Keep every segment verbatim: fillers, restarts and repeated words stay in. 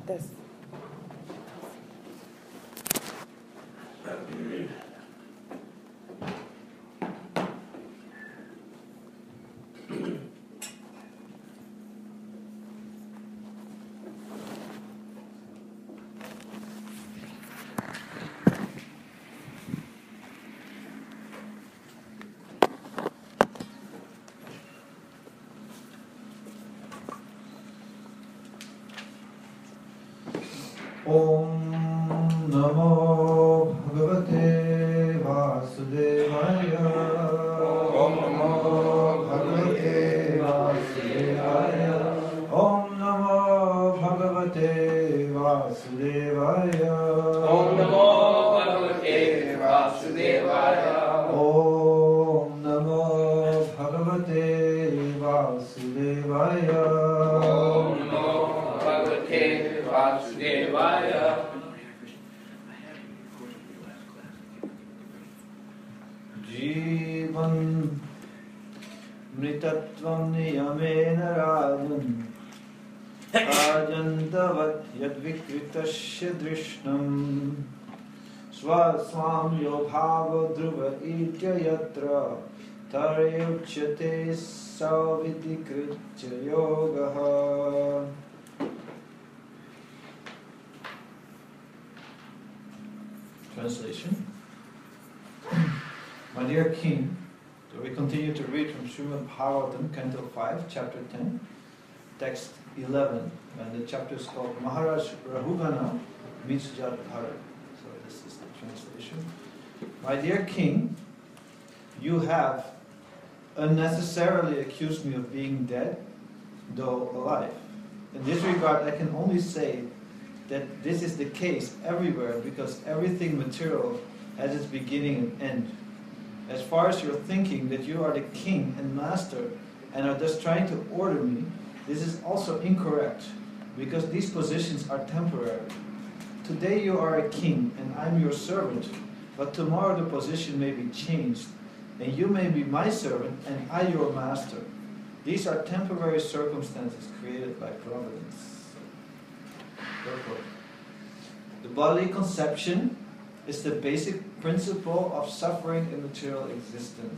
This. Om Namo Bhagavate Vasudevaya. Om Namo Bhagavate Vasudevaya. Om Namo Bhagavate Vasudevaya. Om Namo Bhagavate Vasudevaya. Om Namo Bhagavate Vasudevaya. Om Namo Bhagavate Vasudevaya. Jivan Mritatvam Niyamena Rajan Rajantavat Yadvikritasya Drishnam Swaswam Yobhava Dhruva Itya Yatra Taryuchyate Savitikritya Yogaha. Translation. My dear King, so we continue to read from Srimad Bhagavatam, Canto five, Chapter ten, Text eleven, and the chapter is called Maharaj Rahugana meets Jadbharat. So this is the translation. My dear King, you have unnecessarily accused me of being dead, though alive. In this regard, I can only say that this is the case everywhere because everything material has its beginning and end. As far as you're thinking that you are the king and master and are thus trying to order me, this is also incorrect because these positions are temporary. Today you are a king and I'm your servant, but tomorrow the position may be changed and you may be my servant and I your master. These are temporary circumstances created by providence. The bodily conception is the basic principle of suffering in material existence.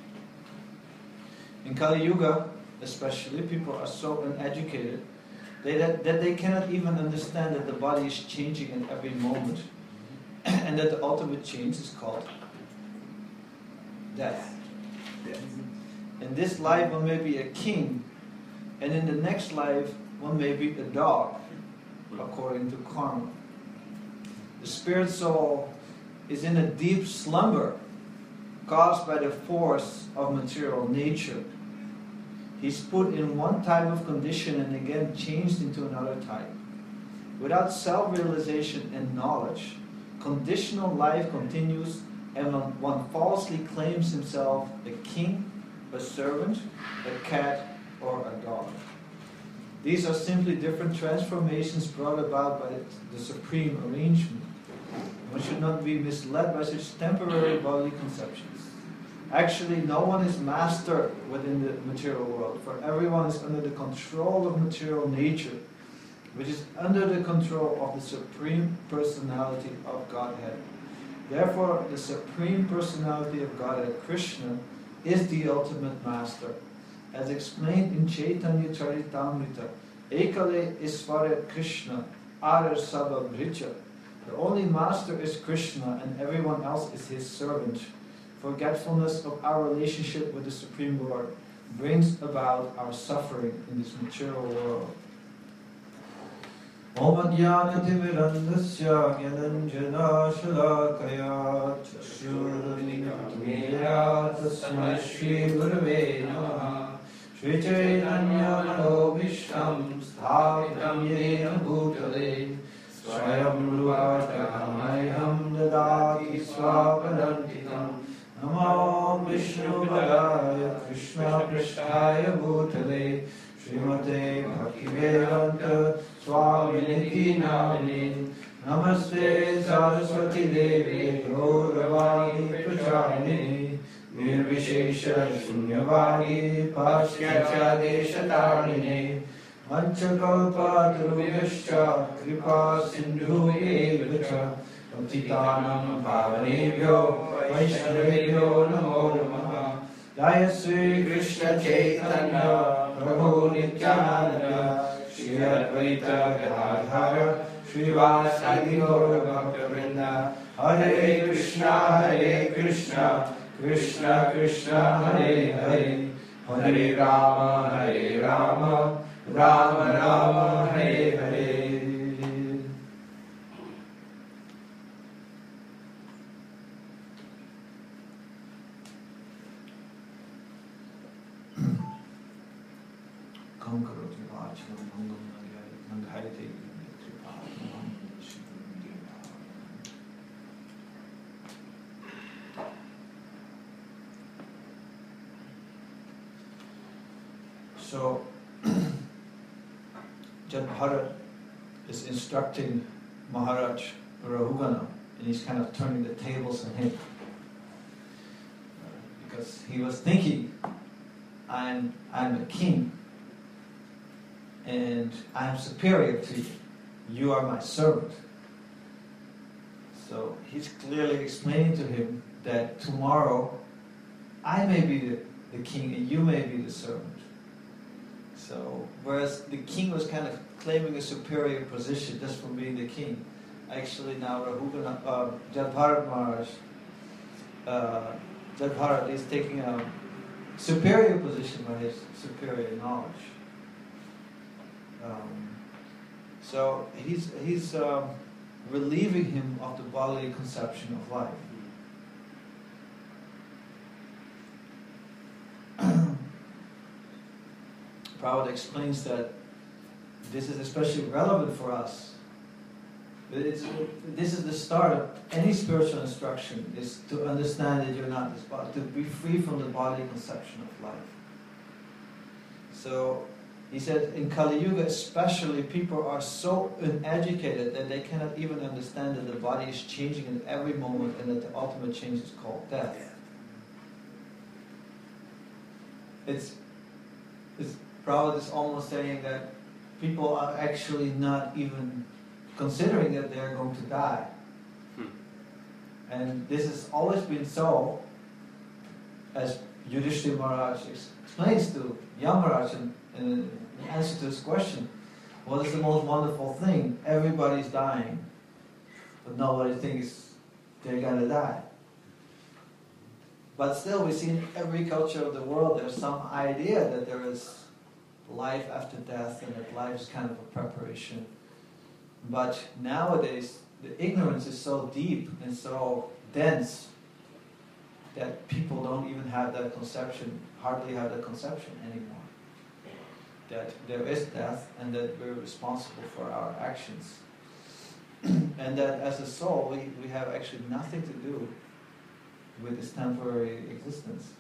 In Kali Yuga, especially, people are so uneducated they, that, that they cannot even understand that the body is changing in every moment and that the ultimate change is called death. In this life, one may be a king, and in the next life, one may be a dog, according to karma. The spirit soul is in a deep slumber caused by the force of material nature. He's put in one type of condition and again changed into another type. Without self-realization and knowledge, conditional life continues and one falsely claims himself a king, a servant, a cat, or a dog. These are simply different transformations brought about by the supreme arrangement. One should not be misled by such temporary bodily conceptions. Actually, no one is master within the material world, for everyone is under the control of material nature, which is under the control of the Supreme Personality of Godhead. Therefore, the Supreme Personality of Godhead, Krishna, is the ultimate master. As explained in Chaitanya Charitamrita, Ekale Isvare Krishna, Arar Sabha Vricha. The only master is Krishna and everyone else is his servant. Forgetfulness of our relationship with the Supreme Lord brings about our suffering in this material world. Om Adhyanatimidandasya Gyananjana Shalakaya Chakshurudinatmira Tasmai Shri Gurave Namaha Shri Chaitanya Manobhishtam Sthavitam Yena Bhutale Swayam Ruvachamayam Dadati Swapadantikam Namo Vishnu Padaya Krishna Prishtaya Bhutale Srimate Bhaktivedanta Swaminiti Namini Namaste Saraswati Devi Gauravani Pracharini Nirvishesha Shunyavani Paschatya Deshatarini Manchakalpatarubhyascha kripa sindhu eva cha patitanam pavanebhyo vaishnavebhyo namo namaha. Jaya Sri Krishna Chaitanya Prabhu Nityananda Shri Advaita Gadadhara Srivasadi Gaura Bhaktivinoda. Hare Krishna Hare Krishna Krishna Krishna Hare Hare Hare Rama Hare Rama Rama Rama Hare Hare. Kankaroti Vacham Mangam Nanghaite Tripadam Shivadeva. So Jadbharat is instructing Maharaj Rahugana, and he's kind of turning the tables on him. Because he was thinking, I'm, I'm the king, and I'm superior to you. You are my servant. So he's clearly explaining to him that tomorrow I may be the, the king and you may be the servant. So, whereas the king was kind of claiming a superior position just for being the king, actually now Rahugana, uh, Jadbharat Maharaj, uh, Jadbharat is taking a superior position by his superior knowledge. Um, so he's he's um, relieving him of the bodily conception of life. Prabhupada explains that this is especially relevant for us. It's, this is the start of any spiritual instruction, is to understand that you're not this body, to be free from the bodily conception of life. So, he said, in Kali Yuga especially, people are so uneducated that they cannot even understand that the body is changing at every moment and that the ultimate change is called death. It's, it's Prabhupada is almost saying that people are actually not even considering that they're going to die. Hmm. And this has always been so, as Yudhishthira Maharaj explains to Yamaraj in, in answer to this question. What is the most wonderful thing? Everybody's dying, but nobody thinks they're going to die. But still, we see in every culture of the world there's some idea that there is life after death and that life is kind of a preparation. But nowadays, the ignorance is so deep and so dense that people don't even have that conception, hardly have that conception anymore. That there is death and that we're responsible for our actions. And that as a soul, we, we have actually nothing to do with this temporary existence.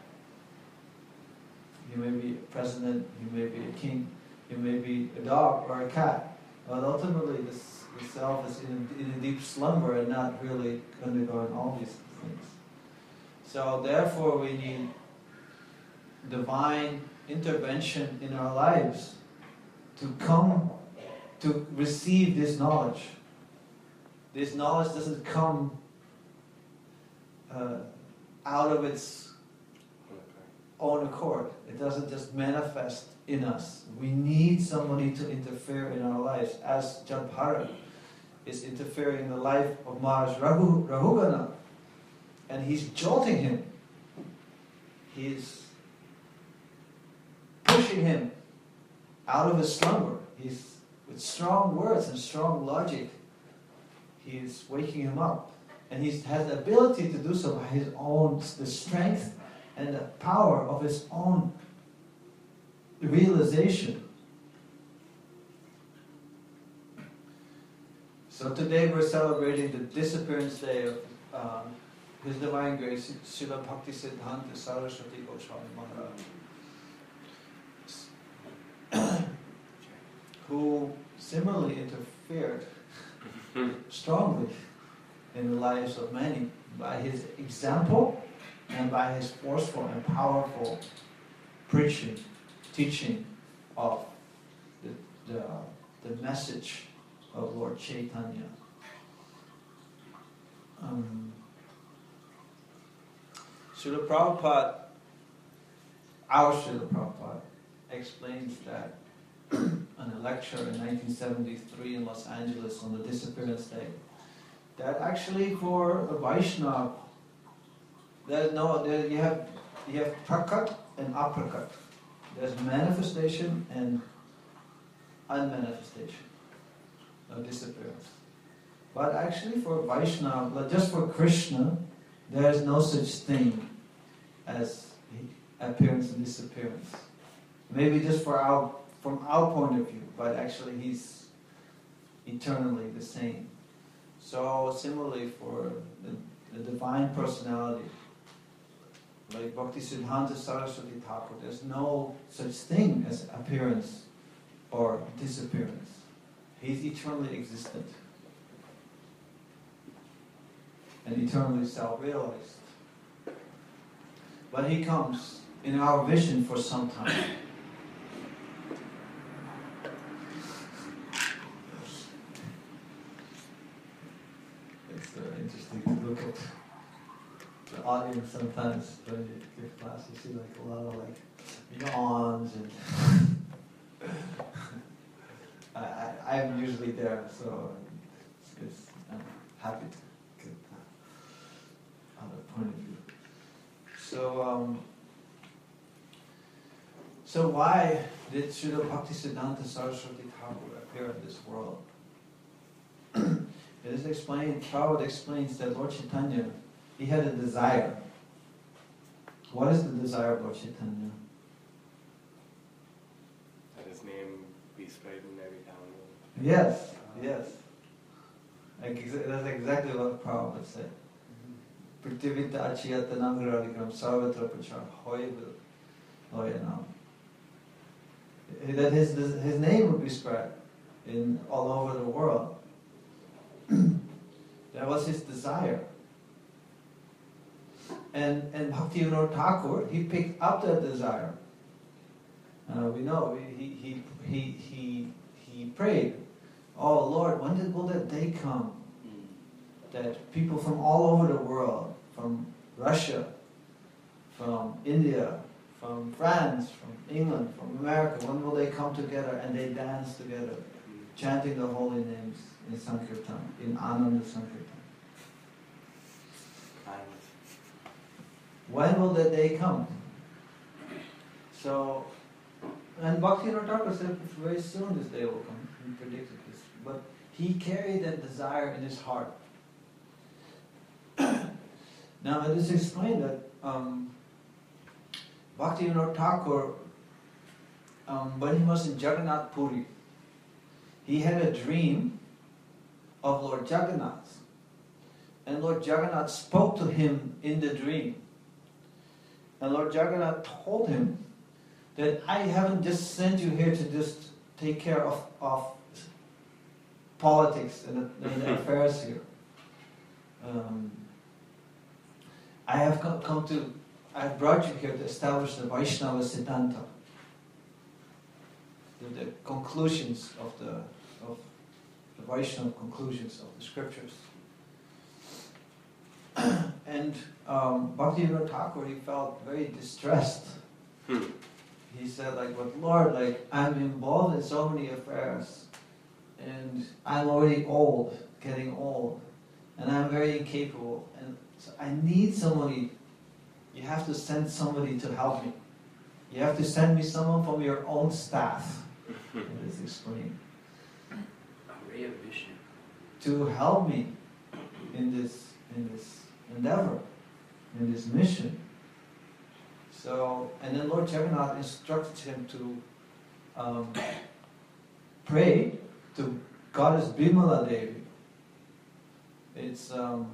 You may be a president, you may be a king, you may be a dog or a cat, but ultimately this, the self is in, in a deep slumber and not really undergoing all these things. So therefore we need divine intervention in our lives to come to receive this knowledge. This knowledge doesn't come uh, out of its own accord. It doesn't just manifest in us. We need somebody to interfere in our lives, as Jadbharat is interfering in the life of Maharaj Rahu, Rahugana, and he's jolting him. He's pushing him out of his slumber. He's, with strong words and strong logic, he's waking him up. And he has the ability to do so by his own, the strength and the power of his own realization. So today we're celebrating the disappearance day of um, His Divine Grace, Srila Bhaktisiddhanta Saraswati Goswami Maharaj, who similarly interfered strongly in the lives of many by his example and by his forceful and powerful preaching, teaching of the the message of Lord Chaitanya. Um, Srila Prabhupada, our Srila Prabhupada, explains that in a lecture in nineteen seventy-three in Los Angeles on the Disappearance Day, that actually for a Vaishnava, there's no, there you have you have prakat and aprakat. There's manifestation and unmanifestation, no disappearance. But actually for Vaishnava, just for Krishna, there is no such thing as appearance and disappearance. Maybe just for our, from our point of view, but actually he's eternally the same. So similarly for the, the Divine Personality, like Bhaktisiddhanta Saraswati Thakur, there's no such thing as appearance or disappearance. He's eternally existent and eternally self-realized. But he comes in our vision for some time. It's uh, interesting to look at the audience sometimes when you give class. You see like a lot of like yawns and I, I, I'm usually there, so it's, it's, I'm happy to get that other point of view. So, um, so why did Srila Bhaktisiddhanta Saraswati Thakur appear in this world? It is explained, Prabhupada explains that Lord Chaitanya, he had a desire. What is the desire of Lord Chaitanya? That his name be spread in every town. Yes, yes. Like, that's exactly what Prabhupada said. Prithivita achiyatanam radikam sarvatra prachar hoyavil loyanam. That his, his name would be spread in all over the world. That was his desire. And and Bhaktivinoda Thakur, he picked up that desire. Uh, we know he he he he he prayed, "Oh Lord, when did, will that day come that people from all over the world, from Russia, from India, from France, from England, from America, when will they come together and they dance together, chanting the holy names in Sankirtan, in Ananda Sankirtan? When will that day come?" So, and Bhaktivinoda Thakur said very soon this day will come. He predicted this. But he carried that desire in his heart. Now it is explained that um, Bhaktivinoda Thakur, um, when he was in Jagannath Puri, he had a dream of Lord Jagannath. And Lord Jagannath spoke to him in the dream. And Lord Jagannath told him that I haven't just sent you here to just take care of, of politics and the, and the affairs here. Um, I have come, come to, I have brought you here to establish the Vaishnava Siddhanta, the, the conclusions of the, of the Vaishnava conclusions of the scriptures. And um, Bhaktivinoda Thakur, he felt very distressed. Hmm. He said, like, but Lord, like, I'm involved in so many affairs, and I'm already old, getting old, and I'm very incapable, and so I need somebody. You have to send somebody to help me. You have to send me someone from your own staff. It is explained. A ray of vision. To help me in this in this endeavor, in this mission. So, and then Lord Jagannath instructed him to um, pray to Goddess Bimala Devi. It's um,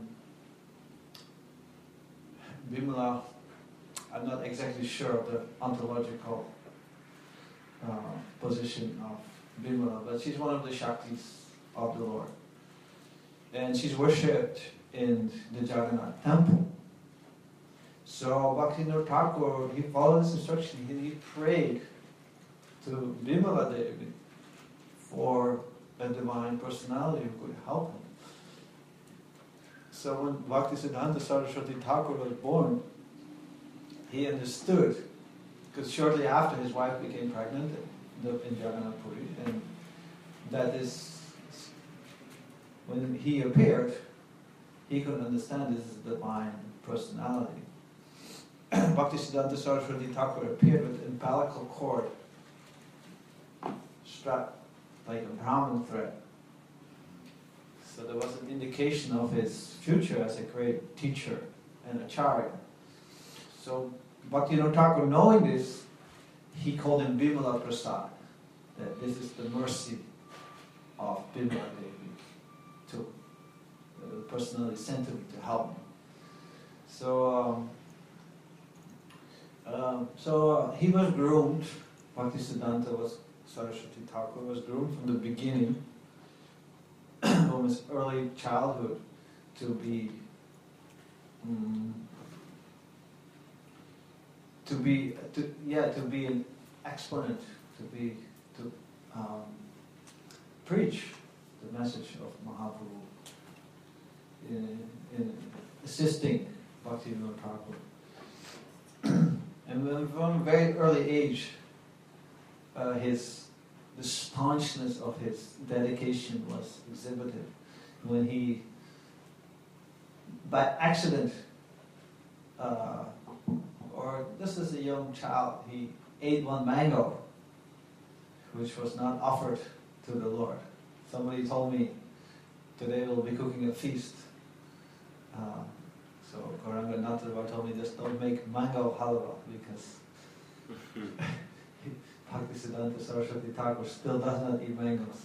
Bimala, I'm not exactly sure of the ontological uh, position of Bimala, but she's one of the Shaktis of the Lord. And she's worshipped in the Jagannath temple. So Bhaktivinoda Thakur, he followed this instruction, he, he prayed to Bimala Devi for a divine personality who could help him. So when Bhaktisiddhanta Saraswati Thakur was born, he understood, because shortly after his wife became pregnant in Jagannath Puri, and that is, when he appeared, he could understand this is the divine personality. Bhaktisiddhanta Saraswati Thakur appeared with umbilical cord strapped like a Brahman thread. So there was an indication of his future as a great teacher and acharya. So Bhaktivinoda Thakur, knowing this, he called him Bimala Prasad, that this is the mercy of Bimala Devi, to the personality sent to me to help me. So, um, um, so uh, he was groomed. Bhaktisiddhanta was Saraswati Thakur was groomed from the beginning, from his early childhood, to be um, to be to yeah to be an exponent, to be to um, preach the message of Mahaprabhu in, in assisting Bhaktivinoda Thakur. And from a very early age, uh, his the staunchness of his dedication was exhibited when he, by accident, uh, or just as a young child, he ate one mango, which was not offered to the Lord. Somebody told me today we'll be cooking a feast. Uh, so Gauranga Natharva told me just don't make mango halwa because Bhaktisiddhanta Saraswati Thakur still does not eat mangoes.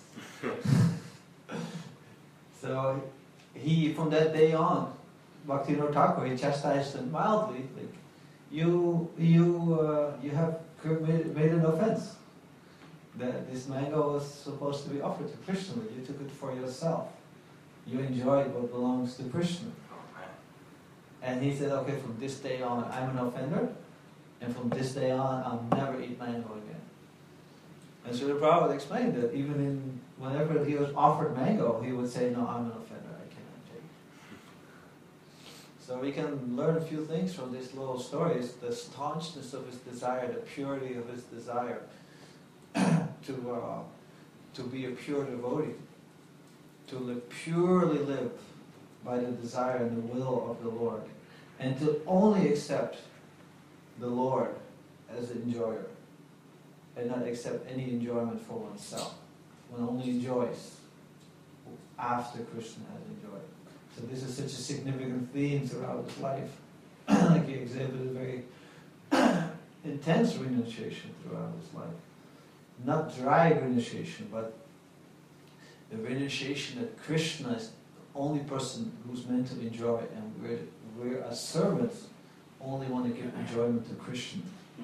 So he, from that day on, Bhaktivinoda Thakur, he chastised him mildly, like, you you uh, you have made, made an offense. That this mango was supposed to be offered to Krishna, but you took it for yourself. You enjoyed what belongs to Krishna. And he said, okay, from this day on, I'm an offender, and from this day on, I'll never eat mango again. And so the Prabhupada explained that even in whenever he was offered mango, he would say, no, I'm an offender, I cannot take it. So we can learn a few things from these little stories, the staunchness of his desire, the purity of his desire to uh, to be a pure devotee, to live, purely live by the desire and the will of the Lord, and to only accept the Lord as an enjoyer, and not accept any enjoyment for oneself. One only enjoys after Krishna has enjoyed. So this is such a significant theme throughout his life. Like he exhibited a very intense renunciation throughout his life. Not dry renunciation, but the renunciation that Krishna is the only person who's meant to enjoy, and we're, we're as servants only want to give enjoyment to Krishna.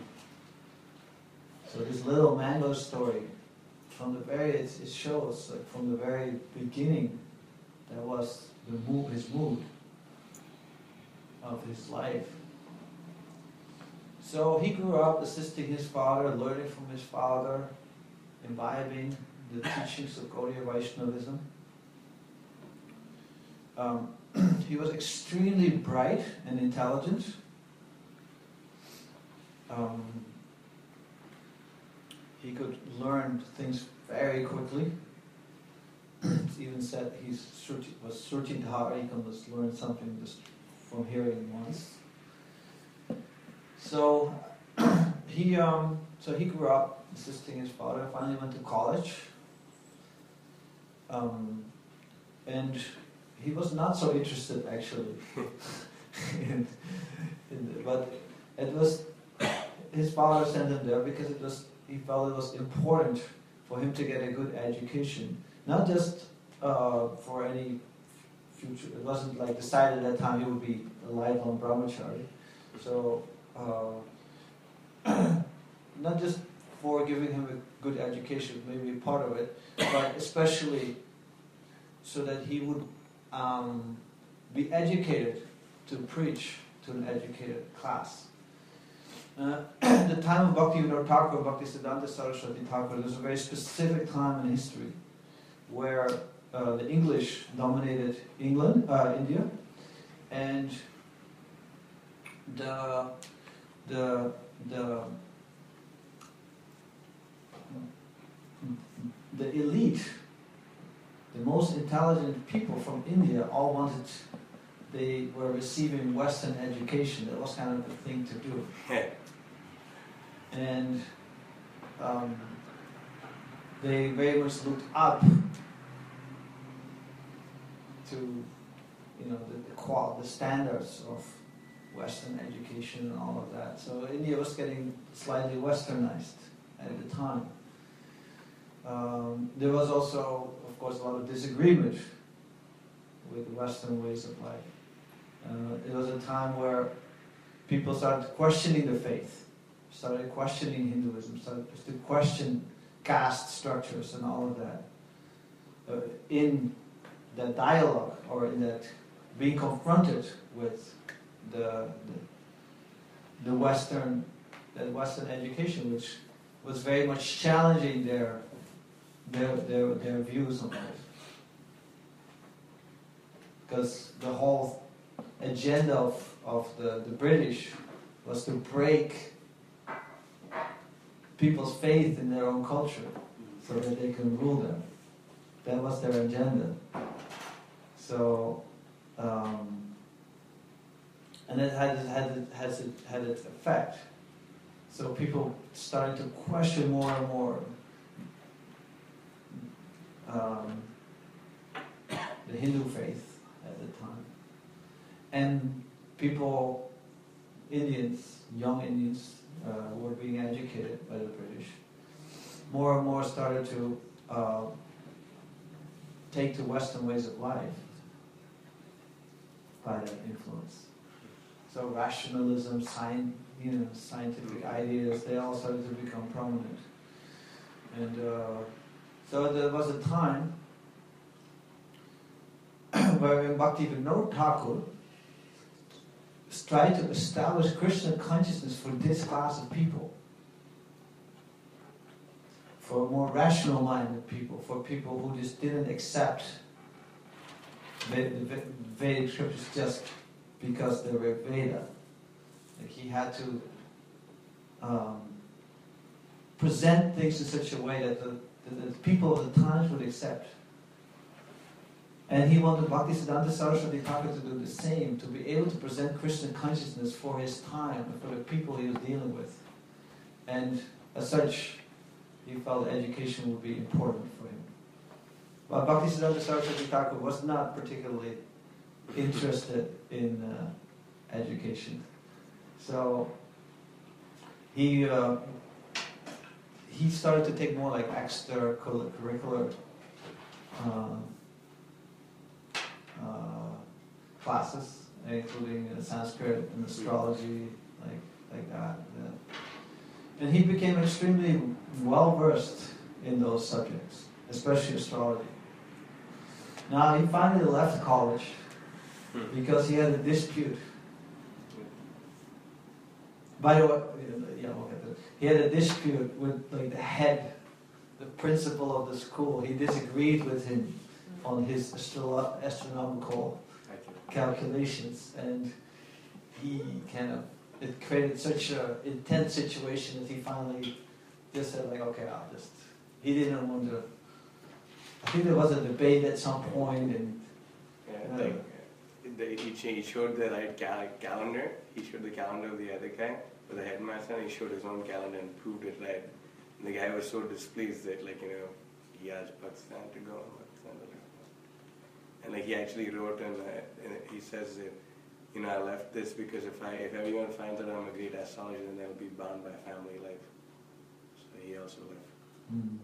So this little mango story, from the very, it, it shows like from the very beginning, that was the mood, his mood of his life. So he grew up assisting his father, learning from his father, imbibing the teachings of Gaudiya Vaishnavism. Um, he was extremely bright and intelligent. Um, he could learn things very quickly. It's even said he was Srutidhara, he could just learn something just from hearing once. So he um, so he grew up assisting his father, finally went to college. Um, and he was not so interested actually. in, in the, but it was, his father sent him there because it was, he felt it was important for him to get a good education. Not just uh, for any future, it wasn't like decided at that time he would be a lifelong brahmachari. So, uh, not just for giving him a good education, maybe part of it, but especially so that he would um, be educated to preach to an educated class. Uh, at the time of Bhaktivinoda Thakur, Bhaktisiddhanta Saraswati Thakur, there's a very specific time in history where uh, the English dominated England, uh, India, and the the the the elite, the most intelligent people from India, all wanted. They were receiving Western education. That was kind of the thing to do. And um, they very much looked up to, you know, the the, qual- the standards of Western education and all of that. So India was getting slightly Westernized at the time. Um, there was also, of course, a lot of disagreement with Western ways of life. Uh, it was a time where people started questioning the faith, started questioning Hinduism, started to question caste structures and all of that. Uh, in that dialogue, or in that being confronted with the, the the Western that Western education, which was very much challenging their their their, their views on life, because the whole agenda of, of the, the British was to break people's faith in their own culture so that they can rule them. That was their agenda. So, um, and it had had it has it had its effect. So people started to question more and more um, the Hindu faith at the time. And people, Indians, young Indians, uh, were being educated by the British. More and more started to uh, take to Western ways of life by that influence. So rationalism, science, you know, scientific ideas, they all started to become prominent. And uh, so there was a time where Bhaktivinoda Thakur tried to establish Krishna consciousness for this class of people, for more rational-minded people, for people who just didn't accept the Vedic scriptures just because they were Veda. Like he had to um, present things in such a way that the, that the people of the times would accept. And he wanted Bhaktisiddhanta Saraswati Thakur to do the same, to be able to present Krishna consciousness for his time, for the people he was dealing with. And as such, he felt education would be important for him. But Bhaktisiddhanta Saraswati Thakur was not particularly interested in uh, education. So he uh, he started to take more like extracurricular uh, uh, classes, including uh, Sanskrit and astrology, like like that. Yeah. And he became extremely well versed in those subjects, especially astrology. Now he finally left college because he had a dispute. By the way, yeah, okay. He had a dispute with like the head, the principal of the school. He disagreed with him on his astro- astronomical calculations, and he kind of it created such an intense situation that he finally just said like, okay, I'll just. He didn't want to. I think there was a debate at some point, and yeah, uh, like the, he, he showed the right cal- calendar. He showed the calendar of the other guy, but the headmaster, and he showed his own calendar and proved it right. And the guy was so displeased that, like, you know, he asked Pakistan to go, and Pakistan to go. And like he actually wrote, and uh, he says that, you know, I left this because if I if everyone finds out I'm a great astrologer, then they'll be bound by family life. So he also left. Mm.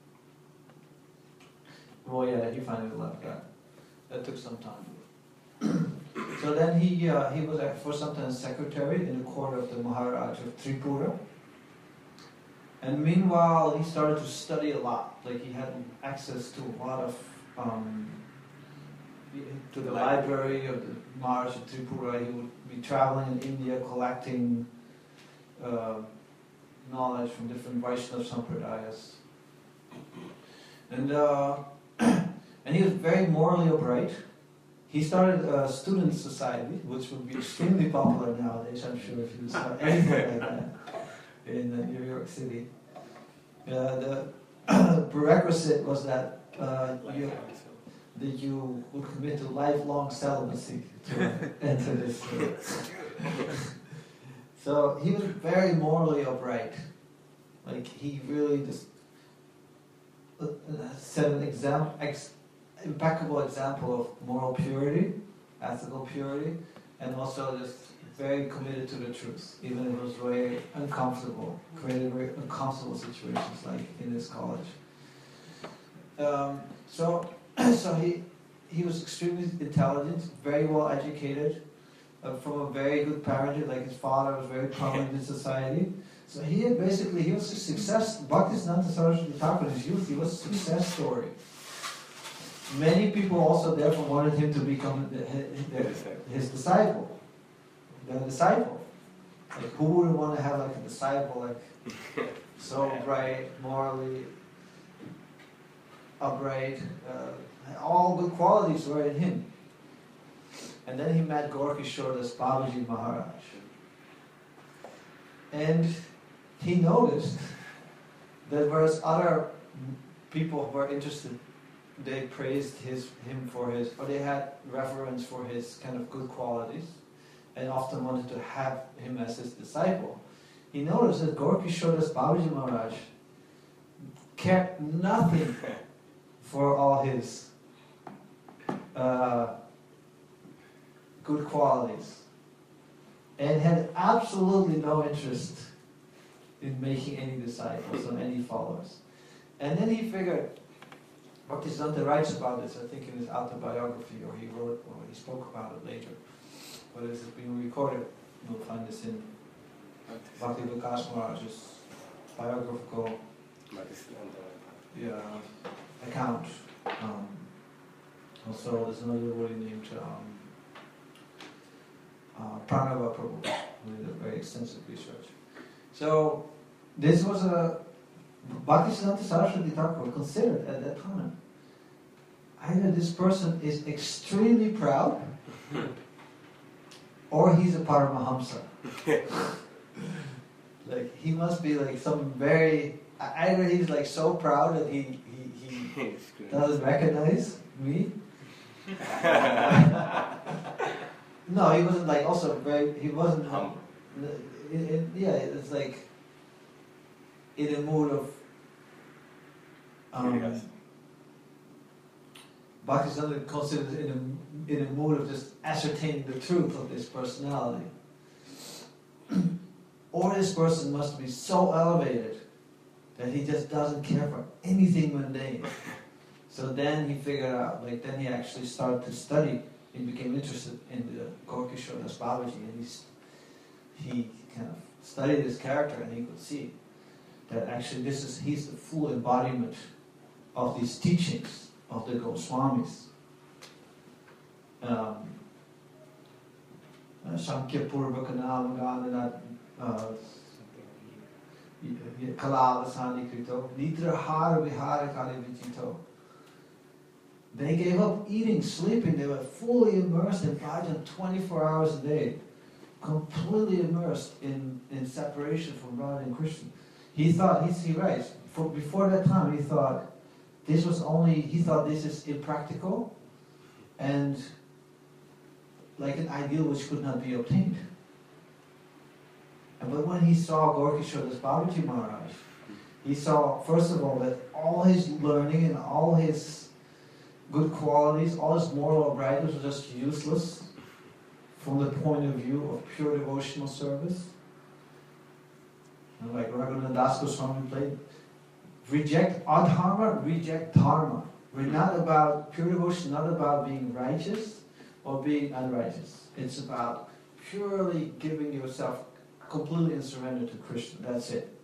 Well, yeah, he finally left that. That took some time. So then he uh, he was uh, for some time secretary in the court of the Maharaj of Tripura. And meanwhile, he started to study a lot. Like he had access to a lot of um, to the library of the Maharaj of Tripura. He would be traveling in India, collecting uh, knowledge from different Vaishnava sampradayas. And, uh, and he was very morally upright. He started a student society, which would be extremely popular nowadays, I'm sure, if you start anything like that in uh, New York City. Uh, the prerequisite was that uh, you, that you would commit to lifelong celibacy to enter this. Uh, so he was very morally upright. Like he really just uh, set an example, ex, impeccable example of moral purity, ethical purity, and also just very committed to the truth, even if it was very uncomfortable, created very uncomfortable situations like in his college. Um, so, so he he was extremely intelligent, very well educated, uh, from a very good parentage. Like his father was very prominent in society. So he had basically he was a success. Bhaktisiddhanta Saraswati Thakur in his youth, he was a success story. Many people also therefore wanted him to become the, his, his disciple. The disciple. Like who wouldn't want to have like a disciple like so bright, morally upright, uh, all good qualities were in him. And then he met Gorky Shordas Babaji Maharaj. And he noticed that whereas other people who were interested, they praised his him for his, or they had reverence for his kind of good qualities, and often wanted to have him as his disciple. He noticed that Gorky Shordas Babaji Maharaj cared nothing for all his uh, good qualities, and had absolutely no interest in making any disciples or any followers. And then he figured, Bhaktisiddhanta writes about this, I think in his autobiography, or he wrote, or he spoke about it later. But this is being recorded. You'll find this in Bhakti Vikas Maharaj's biographical yeah, account. Um, also, there's another devotee named um, uh, Pranava Prabhu, who did a very extensive research. So, this was a Bhaktisiddhanta Saraswati Thakur considered at that time. Either this person is extremely proud, or he's a Paramahamsa. Like he must be like some very. Either he's like so proud that he he, he doesn't recognize me. No, he wasn't like also very. He wasn't humble. It, it, yeah, it's like in a mood of. Um, yes. Bhaktisiddhanta considers in a, in a mood of just ascertaining the truth of this personality. Or this person must be so elevated that he just doesn't care for anything mundane. So then he figured out, like then he actually started to study and became interested in the Gorky Shordas Babaji, and he, he kind of studied his character, and he could see that actually this is he's the full embodiment of these teachings of the Goswamis. Um, Sankhya Purvaka Namagadana Kalalasani Krito Nidra Hara Vihara Kali Vijito. They gave up eating, sleeping, they were fully immersed in bhajan twenty-four hours a day, completely immersed in, in separation from Radha and Krishna. He thought, he, he writes, for, before that time he thought this was only, he thought this is impractical and like an ideal which could not be obtained. And but when he saw Gorky Shordas Babaji Maharaj, he saw, first of all, that all his learning and all his good qualities, all his moral uprightness was just useless from the point of view of pure devotional service. And like Raghunath Das Goswami played, reject adharma, reject dharma. We're not about pure devotion, not about being righteous or being unrighteous. It's about purely giving yourself completely in surrender to Krishna. That's it.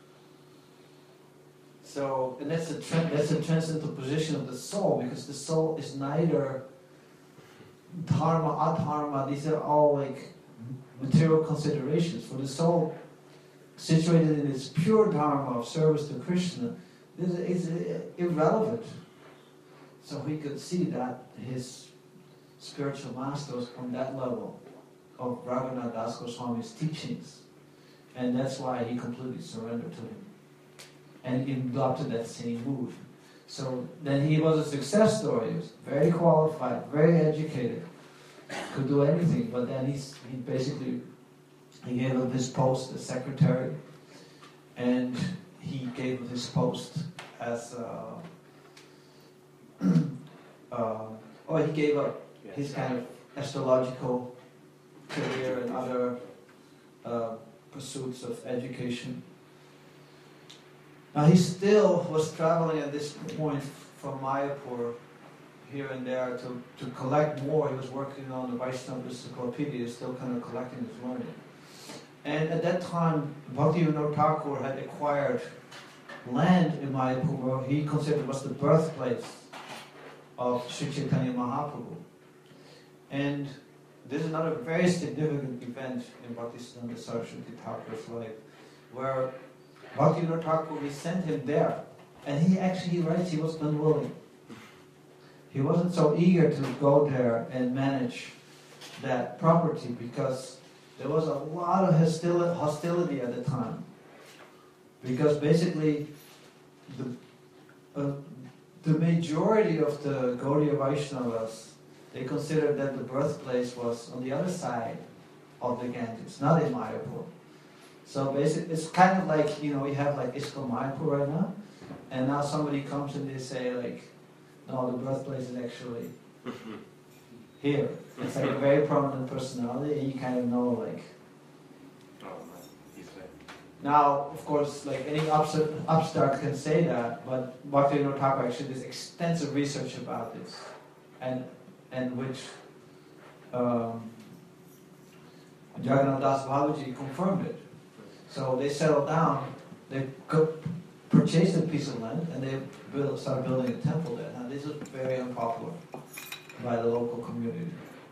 So, and that's the tra- that's the transcendental position of the soul, because the soul is neither dharma, adharma. These are all like material considerations. For the soul, situated in its pure dharma of service to Krishna, is irrelevant. So he could see that his spiritual master was on that level of Raghunath Das Goswami's teachings. And that's why he completely surrendered to him. And adopted that same mood. So then he was a success story. He was very qualified, very educated, could do anything. But then he's, he basically he gave up his post as secretary, and he gave up his post as uh, uh, oh he gave up his kind of astrological career and other uh, pursuits of education. Now he still was traveling at this point from Mayapur here and there to, to collect more. He was working on the Vaishnava Encyclopedia, still kind of collecting his learning. And at that time, Bhaktivinoda Thakur had acquired land in Mayapur where he considered was the birthplace of Sri Chaitanya Mahaprabhu. And this is another very significant event in Bhaktisiddhanta Saraswati Thakur's life, where Bhaktivinoda Thakur, he sent him there, and he actually he writes he was unwilling. He wasn't so eager to go there and manage that property because there was a lot of hostility, hostility at the time. Because basically, the uh, the majority of the Gaudiya Vaishnavas, they considered that the birthplace was on the other side of the Ganges, not in Mayapur. So basically, it's kind of like, you know, we have like ISKCON Mayapur right now, and now somebody comes and they say like, no, the birthplace is actually here. It's like a very prominent personality, and you kind of know like. Oh man, he's right. Now, of course, like any upstart, upstart can say that, but Bhaktivinoda Thakur actually did extensive research about this, and and which um, Jagannath Das Babaji confirmed it. So they settled down, they could purchase a piece of land, and they build, started building a temple there. Now this was very unpopular by the local community.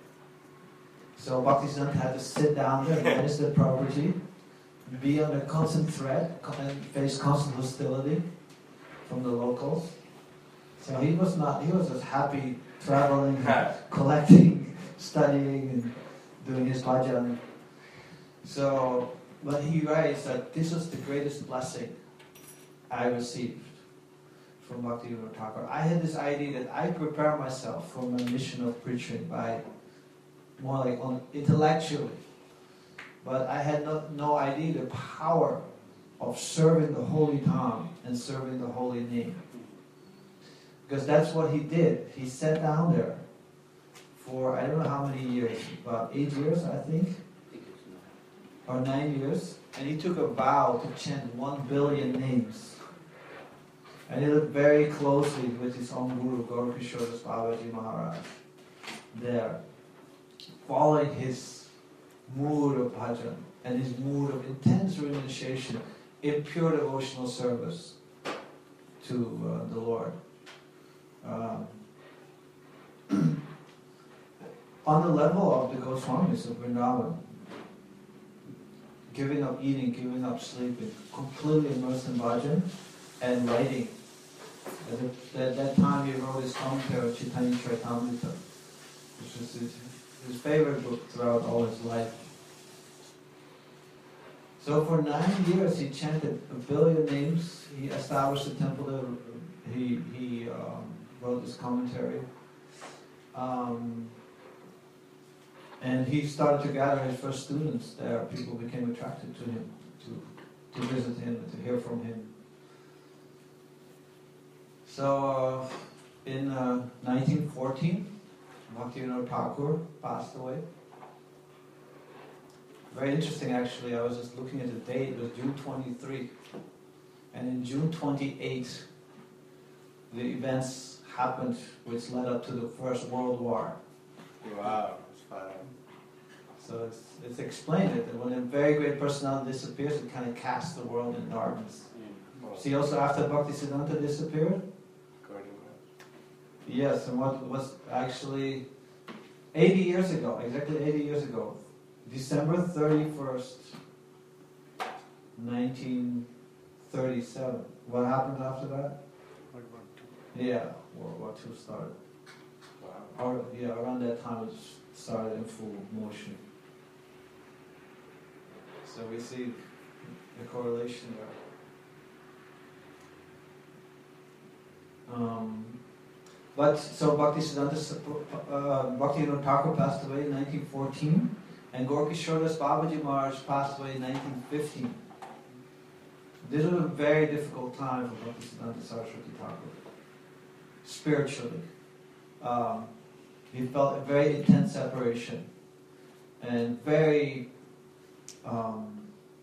So Bhaktisiddhanta had to sit down there, manage the property, be under constant threat, and face constant hostility from the locals. So he was not, he was just happy traveling, collecting, studying, and doing his bhajan. So, but he writes that this was the greatest blessing I received from Bhaktivinoda Thakur. I had this idea that I prepare myself for my mission of preaching by more like on intellectually, but I had no, no idea the power of serving the holy Dham and serving the holy name. Because that's what he did. He sat down there for I don't know how many years, about eight years I think, or nine years, and he took a vow to chant one billion names. And he looked very closely with his own guru, Gaurkishore Das Babaji Maharaj, there, following his mood of bhajan and his mood of intense renunciation in pure devotional service to uh, the Lord. Um, on the level of the Goswamis of Vrindavan, giving up eating, giving up sleeping, completely immersed in bhajan and writing. At, the, at that time he wrote his commentary on Chaitanya Charitamrita, which was his, his favorite book throughout all his life. So for nine years he chanted a billion names. He established a temple there. He, he um, wrote his commentary. Um, and he started to gather his first students there. People became attracted to him, to, to visit him, to hear from him. So uh, in uh, nineteen fourteen, Bhaktivinoda Thakur passed away. Very interesting actually, I was just looking at the date, it was June twenty-third. And in June twenty-eighth, the events happened which led up to the First World War. Wow, it's fine. So it's, it's explained it, that when a very great personality disappears, it kind of casts the world in darkness. Mm. See, also after Bhaktisiddhanta disappeared? Yes, and what was actually eighty years ago, exactly eighty years ago, December thirty-first, nineteen thirty-seven. What happened after that? World War Two. Yeah, World War Two started. Wow. Or, yeah, around that time it started in full motion. So we see the correlation there. Um, but so Bhaktisiddhanta uh, Bhaktivinoda Thakur passed away in nineteen fourteen, and Gorkishoras Babaji Maharaj passed away in nineteen fifteen. This was a very difficult time for Bhaktisiddhanta Saraswati Thakur, spiritually. Um, he felt a very intense separation and very um,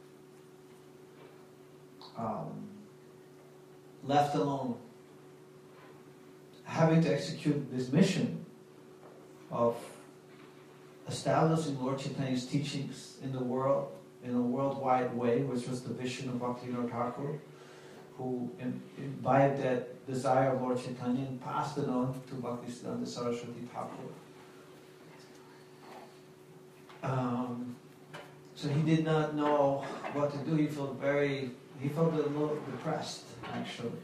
um, left alone, having to execute this mission of establishing Lord Chaitanya's teachings in the world, in a worldwide way, which was the vision of Bhaktivinoda Thakur, who imbibed that desire of Lord Chaitanya and passed it on to Bhaktisiddhanta Saraswati Thakur. Um, so he did not know what to do. He felt very, he felt a little depressed, actually.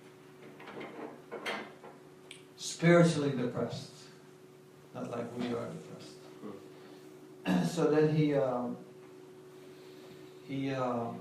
Spiritually depressed. Not like we are depressed. So then he, um, he, um,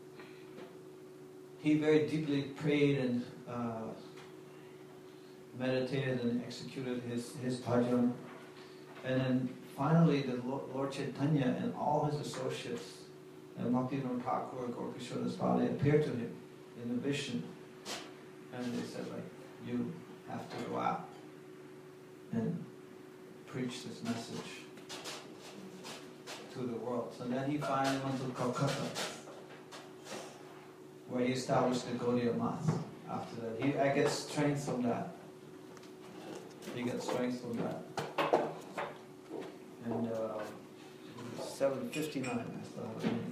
he very deeply prayed and uh, meditated and executed his, his bhajan. And then finally the Lord Chaitanya and all his associates, and Bhaktivinoda Thakur and Gorkishoras Bali appeared to him in a vision. And they said, like, you have to go out and preach this message to the world. So then he finally went to Calcutta, where he established the Gaudiya Math. After that, he I get strength from that. He got strength from that. And uh, seven fifty-nine, that's the whole thing.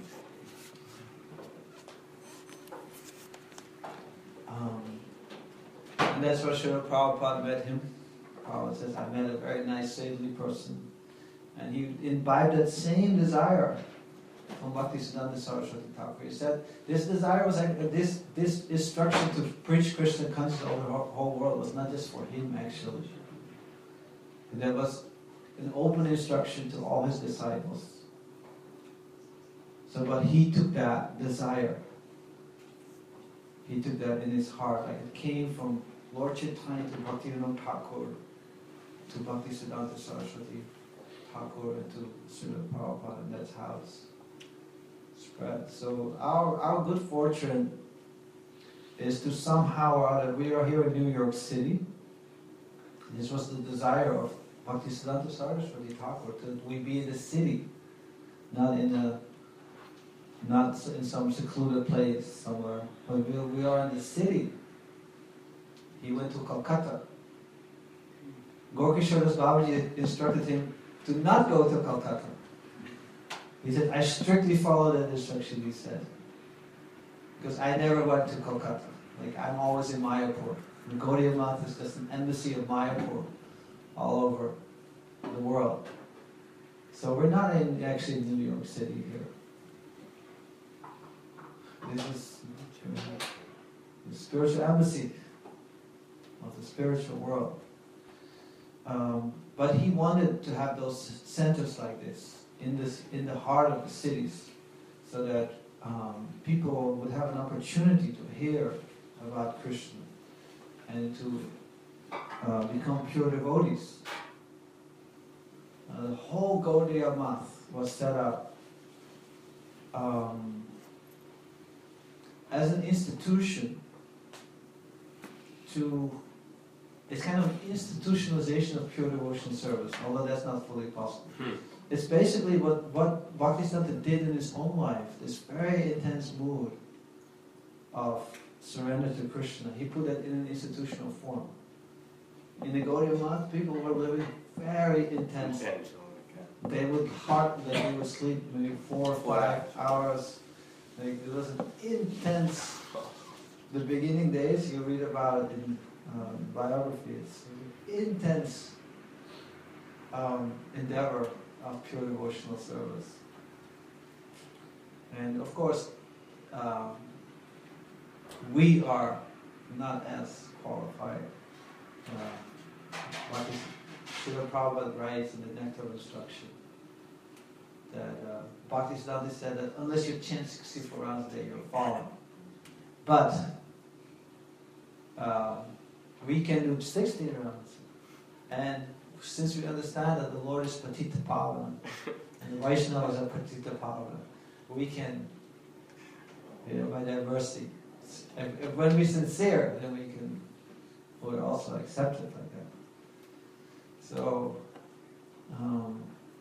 Um, and that's where Srila Prabhupada met him. Prabhupada says, I met a very nice, saintly person. And he imbibed that same desire from Bhaktisiddhanta Saraswati Thakur. He said, this desire was like, this this instruction to preach Krishna consciousness over the whole world was not just for him, actually. There was an open instruction to all his disciples. So, but he took that desire. He took that in his heart. Like it came from Lord Chaitanya to Bhaktivinoda Thakur, to Bhaktisiddhanta Saraswati Thakur, and to Srila Prabhupada, and that's how it's spread. So our, our good fortune is to somehow or other, we are here in New York City. This was the desire of Bhaktisiddhanta Saraswati Thakur, that we be in the city, not in a, not in some secluded place somewhere, but we, we are in the city. He went to Calcutta. Gorkishoras Babaji instructed him to not go to Calcutta. He said, I strictly follow that instruction, he said. Because I never went to Calcutta. Like, I'm always in Mayapur. The Gaudiya Math is just an embassy of Mayapur all over the world. So we're not in actually in New York City here. This is the spiritual embassy of the spiritual world. Um, but he wanted to have those centers like this in this in the heart of the cities, so that um, people would have an opportunity to hear about Krishna and to uh, become pure devotees. Uh, the whole Gaudiya Math was set up um, as an institution to, it's kind of institutionalization of pure devotion service, although that's not fully possible. Hmm. It's basically what, what Bhaktisiddhanta did in his own life, this very intense mood of surrender to Krishna. He put that in an institutional form. In the Gaudiya Math, people were living very intense. Intense, oh my God. They would heart, they would sleep maybe four or five hours. Like, it was an intense. The beginning days, you read about it in um, biography. It's an intense um, endeavor of pure devotional service. And of course, um, we are not as qualified. Uh, what is Srila Prabhupada writes in the Nectar of Instruction that uh, Bhaktisiddhanta said that unless you chant sixty-four rounds a day, you're fallen. But uh, we can do sixty rounds. And since we understand that the Lord is Patita Pavana, and the Vaishnavas are Patita Pavana, we can, you know, by their mercy, if, if when we're sincere, then we can, we'll also accept it like that. So, um,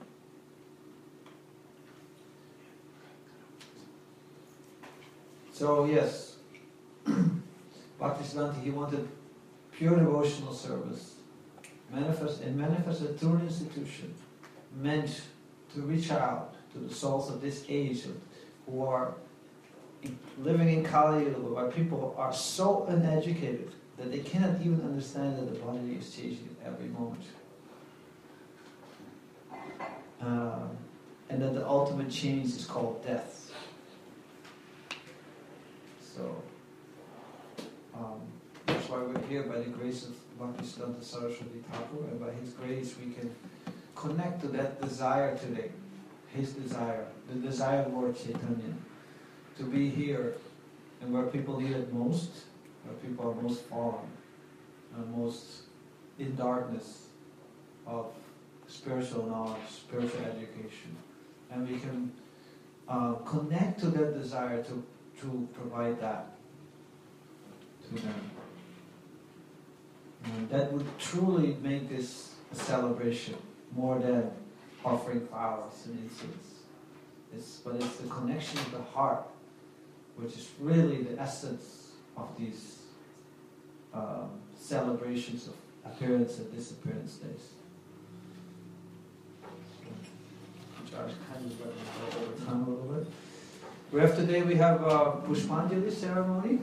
so yes, Bhaktisiddhanta, he wanted pure devotional service, manifest and manifested through an institution meant to reach out to the souls of this age of, who are living in Kali Yuga, where people are so uneducated that they cannot even understand that the body is changing at every moment. Uh, and that the ultimate change is called death. So, um, that's why we're here by the grace of Bhaktisiddhanta Saraswati Thakur, and by his grace we can connect to that desire today, his desire, the desire of Lord Chaitanya, to be here and where people need it most, where people are most fallen, and most in darkness of spiritual knowledge, spiritual education. And we can uh, connect to that desire to, to provide that to them. And that would truly make this a celebration, more than offering flowers and incense. It's, but it's the connection of the heart, which is really the essence of these um, celebrations of appearance and disappearance days. Josh kind of went over time a little bit. We have today we have a Pushpanjali ceremony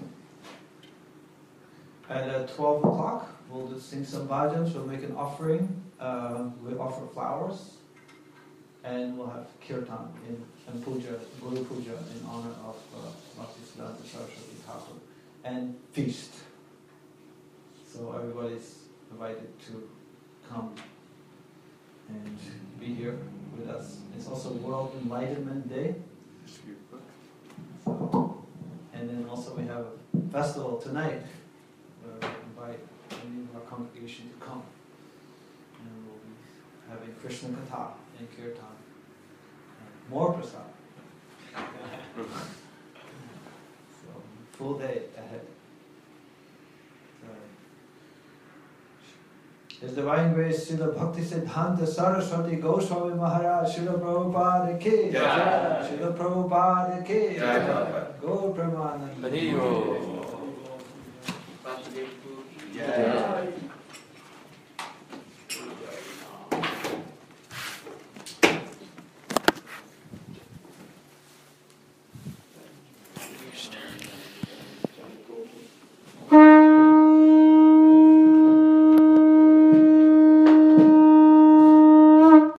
at uh, twelve o'clock. We'll just sing some bhajans, we'll make an offering, uh, we'll offer flowers, and we'll have kirtan in, and puja, Guru Puja in honor of uh, Bhaktisiddhanta Saraswati Thakur, and feast. So everybody's invited to come and be here with us. It's also World Enlightenment Day. So, and then also we have a festival tonight. Uh, invite any of our congregation to come. And we'll be having Krishna Katha and Kirtan. And more prasad. So, full day ahead. His Divine Grace Srila Bhaktisiddhanta Saraswati Goswami Maharaj, Srila Prabhupada ki jai, Srila Prabhupada ki jai, Gaur Premanand. Hare Krishna. Yeah.